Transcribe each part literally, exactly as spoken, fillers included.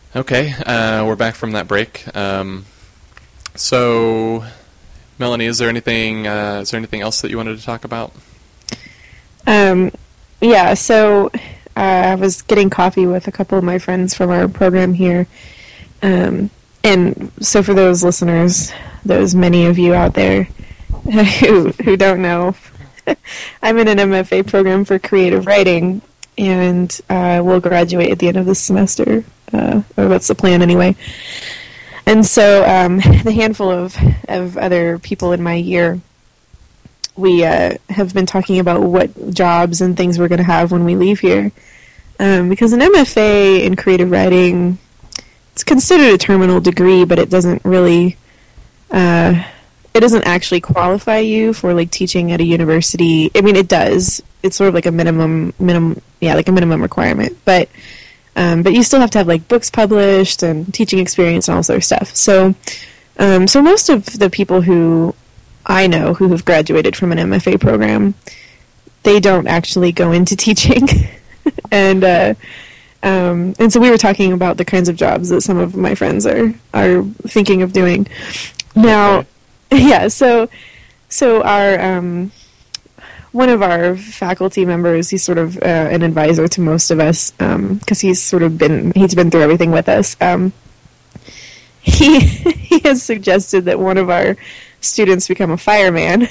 Okay, uh, we're back from that break. Um, so, Melanie, is there anything uh, is there anything else that you wanted to talk about? Um, yeah. So uh, I was getting coffee with a couple of my friends from our program here, um, and so for those listeners, those many of you out there who who don't know, I'm in an M F A program for creative writing, and uh, we'll graduate at the end of this semester. Uh, or that's the plan anyway. And so um, the handful of, of other people in my year, we uh, have been talking about what jobs and things we're going to have when we leave here. Um, because an M F A in creative writing, it's considered a terminal degree, but it doesn't really, uh, it doesn't actually qualify you for like teaching at a university. I mean, it does. It's sort of like a minimum, minimum, yeah, like a minimum requirement. But Um, but you still have to have like books published and teaching experience and all sort of stuff. So, um, so most of the people who I know who have graduated from an M F A program, they don't actually go into teaching, and uh, um, and so we were talking about the kinds of jobs that some of my friends are are thinking of doing. Now, okay. yeah, so so our um, one of our faculty members, he's sort of uh, an advisor to most of us, because um, he's sort of been, he's been through everything with us. Um, he, he has suggested that one of our students become a fireman,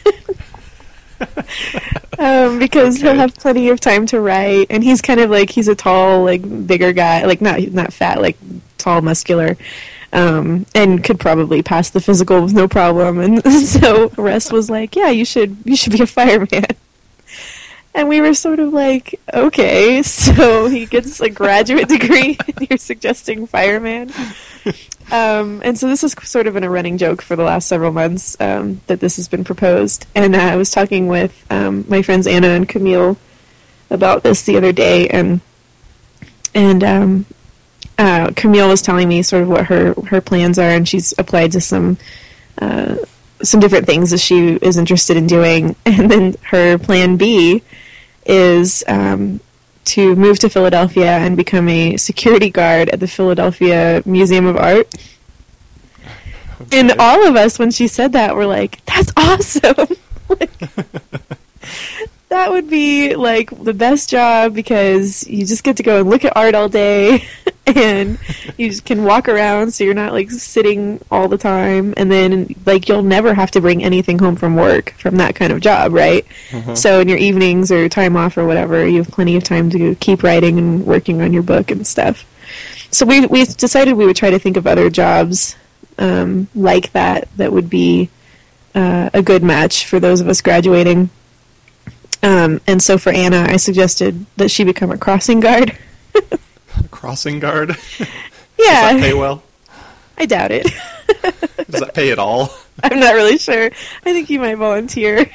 um, because okay. he'll have plenty of time to write, and he's kind of like, he's a tall, like, bigger guy, like, not, not fat, like, tall, muscular, Um, and could probably pass the physical with no problem. And so Russ was like, yeah, you should you should be a fireman. And we were sort of like, okay, so he gets a graduate degree and you're suggesting fireman. Um, and so this is sort of been a running joke for the last several months, um, that this has been proposed. And uh, I was talking with um, my friends Anna and Camille about this the other day, and and um Uh, Camille was telling me sort of what her, her plans are, and she's applied to some uh, some different things that she is interested in doing. And then her plan B is um, to move to Philadelphia and become a security guard at the Philadelphia Museum of Art. Okay. And all of us, when she said that, were like, that's awesome! Like, that would be like the best job, because you just get to go and look at art all day, and you just can walk around, so you're not like sitting all the time, and then like you'll never have to bring anything home from work from that kind of job, right? Uh-huh. So in your evenings or time off or whatever, you have plenty of time to keep writing and working on your book and stuff. So we we decided we would try to think of other jobs um, like that that would be uh, a good match for those of us graduating. Um, and so for Anna, I suggested that she become a crossing guard. Crossing guard? Yeah. Does that pay well? I doubt it. Does that pay at all? I'm not really sure. I think you might volunteer.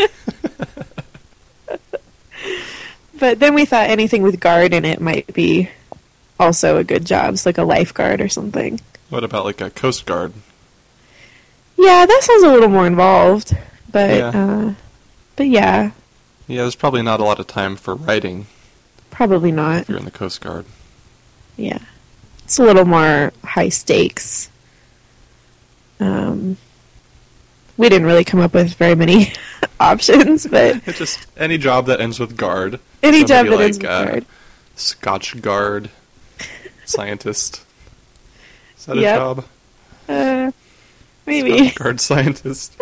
But then we thought anything with guard in it might be also a good job. It's like a lifeguard or something. What about like a Coast Guard? Yeah, that sounds a little more involved. But, yeah. Uh, but yeah. Yeah, there's probably not a lot of time for writing. Probably not. If you're in the Coast Guard. Yeah. It's a little more high stakes. Um, we didn't really come up with very many options, but... Just any job that ends with guard. Any so job that like, ends with uh, guard. Scotch Guard. Scientist. Is that yep. a job? Uh, maybe. Scotch Guard scientist.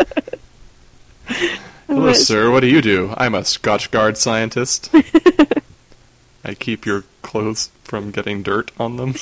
Hello, sir. What do you do? I'm a Scotch Guard scientist. I keep your clothes from getting dirt on them.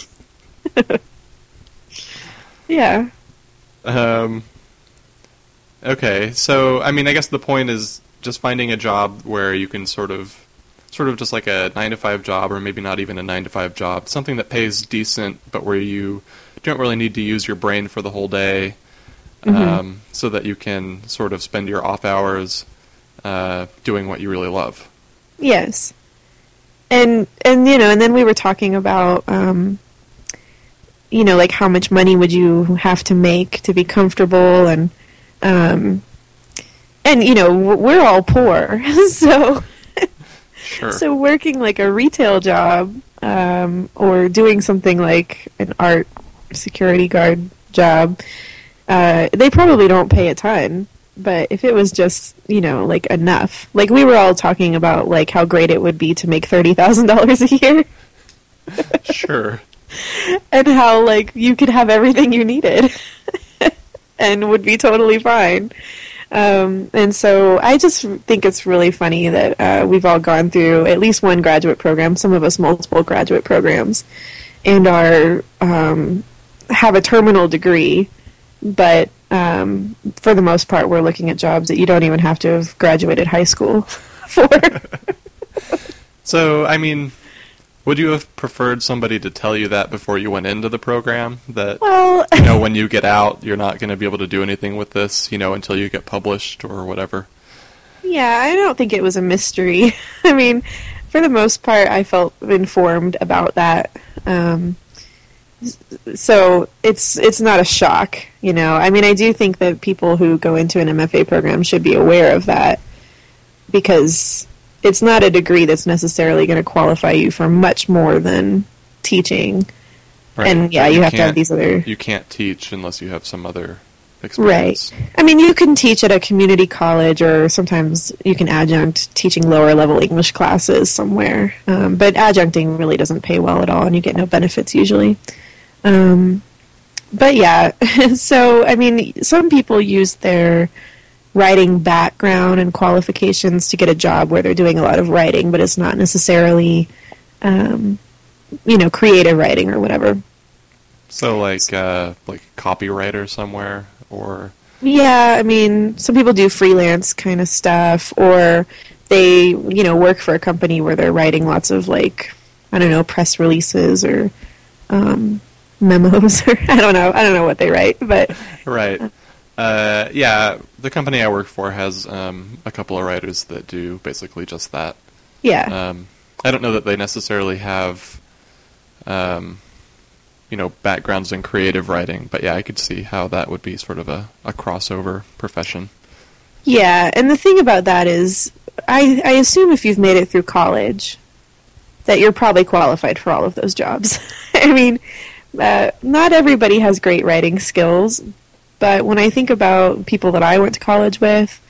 Yeah. Um. Okay, so, I mean, I guess the point is just finding a job where you can sort of, sort of just like a nine to five job, or maybe not even a nine to five job, something that pays decent, but where you don't really need to use your brain for the whole day, mm-hmm. um, so that you can sort of spend your off hours uh, doing what you really love. Yes. And, and you know, and then we were talking about, um, you know, like how much money would you have to make to be comfortable, and, um, and, you know, we're all poor, so, sure. So working like a retail job um, or doing something like an art security guard job, uh, they probably don't pay a ton. But if it was just, you know, like enough, like we were all talking about, like how great it would be to make thirty thousand dollars a year. Sure. And how, like, you could have everything you needed and would be totally fine. Um, and so I just think it's really funny that uh, we've all gone through at least one graduate program, some of us multiple graduate programs, and are um, have a terminal degree, but um, for the most part we're looking at jobs that you don't even have to have graduated high school for. So, I mean, would you have preferred somebody to tell you that before you went into the program? That, well, you know, when you get out, you're not going to be able to do anything with this, you know, until you get published or whatever? Yeah, I don't think it was a mystery. I mean, for the most part, I felt informed about that. Um, so it's it's not a shock, you know. I mean, I do think that people who go into an M F A program should be aware of that, because it's not a degree that's necessarily going to qualify you for much more than teaching. Right. And yeah, But you have to have can't- these other... You can't teach unless you have some other experience. Right. I mean, you can teach at a community college, or sometimes you can adjunct teaching lower level English classes somewhere. Um, but adjuncting really doesn't pay well at all, and you get no benefits usually. Um, but yeah, so, I mean, some people use their writing background and qualifications to get a job where they're doing a lot of writing, but it's not necessarily, um, you know, creative writing or whatever. So, like, uh, like a copywriter somewhere, or... Yeah, I mean, some people do freelance kind of stuff, or they, you know, work for a company where they're writing lots of, like, I don't know, press releases or um, memos, or I don't know, I don't know what they write, but... Right. Uh, yeah, the company I work for has um, a couple of writers that do basically just that. Yeah. Um, I don't know that they necessarily have, um, you know, backgrounds in creative writing, but yeah, I could see how that would be sort of a, a crossover profession. Yeah, and the thing about that is, I, I assume if you've made it through college, that you're probably qualified for all of those jobs. I mean, uh, not everybody has great writing skills, but when I think about people that I went to college with,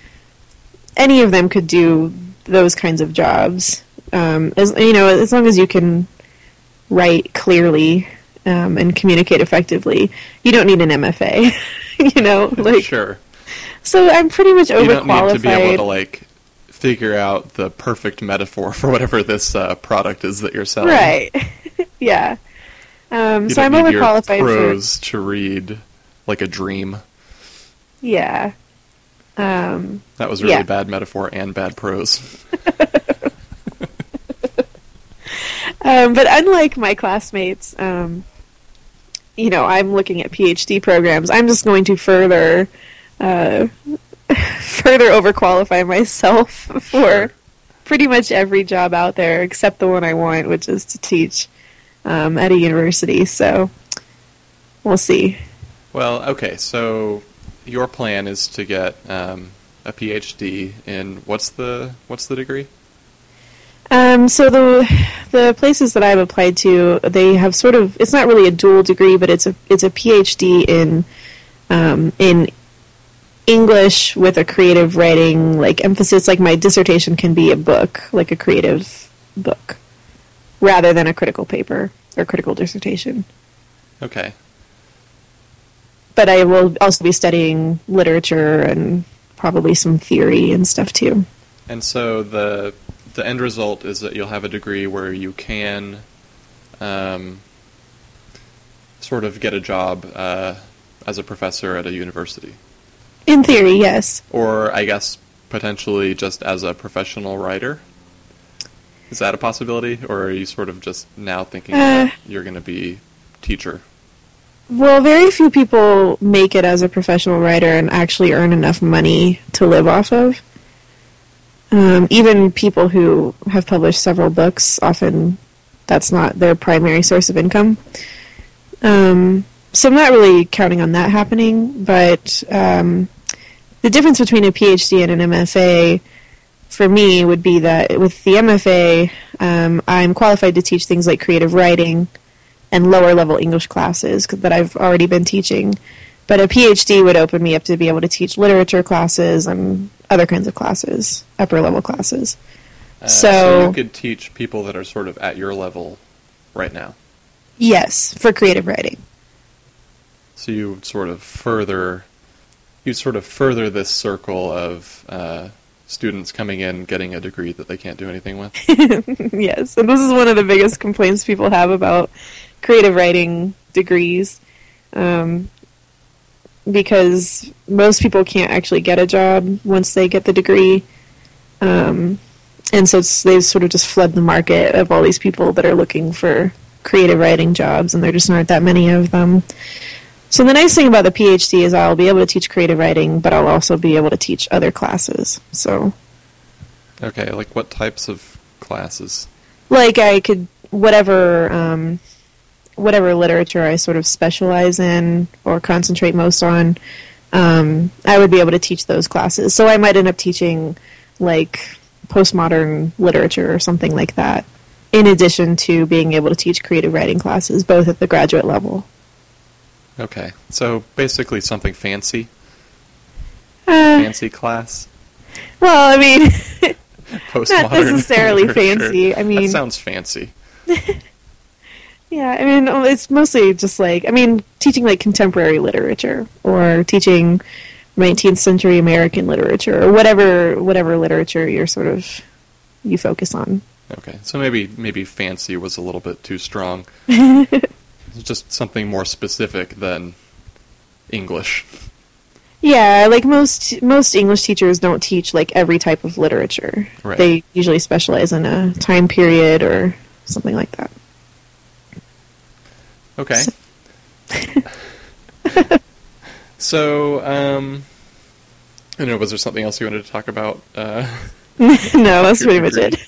any of them could do those kinds of jobs. Um, as you know, as long as you can write clearly um, and communicate effectively, you don't need an M F A. You know, like Sure. So I'm pretty much overqualified. You don't need to be able to, like, figure out the perfect metaphor for whatever this uh, product is that you're selling. Right. Yeah. Um, You so don't I'm need your overqualified prose for. to read like a dream. Yeah. Um, That was really yeah. bad metaphor and bad prose. um, but unlike my classmates, um, you know, I'm looking at PhD programs. I'm just going to further, uh, further overqualify myself for Sure. pretty much every job out there except the one I want, which is to teach um, at a university. So we'll see. Well, okay, so your plan is to get um, a PhD in what's the what's the degree? Um, so the the places that I've applied to, they have sort of, it's not really a dual degree, but it's a it's a PhD in um, in English with a creative writing like emphasis. Like my dissertation can be a book, like a creative book, rather than a critical paper or critical dissertation. Okay. But I will also be studying literature and probably some theory and stuff too. And so the the end result is that you'll have a degree where you can um, sort of get a job uh, as a professor at a university. In theory, yes. Or, I guess, potentially just as a professional writer? Is that a possibility? Or are you sort of just now thinking Uh, that you're going to be teacher? Well, very few people make it as a professional writer and actually earn enough money to live off of. Um, even people who have published several books, often that's not their primary source of income. Um, so I'm not really counting on that happening, but um, the difference between a PhD and an M F A for me would be that with the M F A, um, I'm qualified to teach things like creative writing and lower level English classes that I've already been teaching. But a PhD would open me up to be able to teach literature classes and other kinds of classes, upper level classes. Uh, so, so you could teach people that are sort of at your level right now. Yes, for creative writing. So you would sort of further, you sort of further this circle of uh, students coming in getting a degree that they can't do anything with. Yes, and this is one of the biggest complaints people have about creative writing degrees. Um, because most people can't actually get a job once they get the degree. Um, and so it's, they sort of just flood the market of all these people that are looking for creative writing jobs, and there just aren't that many of them. So the nice thing about the PhD is I'll be able to teach creative writing, but I'll also be able to teach other classes. So, okay, like what types of classes? Like I could, whatever... Um, whatever literature I sort of specialize in or concentrate most on, um, I would be able to teach those classes. So I might end up teaching, like, postmodern literature or something like that, in addition to being able to teach creative writing classes, both at the graduate level. Okay, so basically something fancy? Uh, fancy class? Well, I mean, Postmodern not necessarily literature. fancy. I mean, that sounds fancy. Yeah, I mean, it's mostly just like, I mean, teaching like contemporary literature or teaching nineteenth century American literature or whatever whatever literature you're sort of, you focus on. Okay, so maybe maybe fancy was a little bit too strong. It's just something more specific than English. Yeah, like most most English teachers don't teach like every type of literature. Right. They usually specialize in a time period or something like that. Okay. So, so um, I don't know, was there something else you wanted to talk about? Uh, No, that's pretty much it.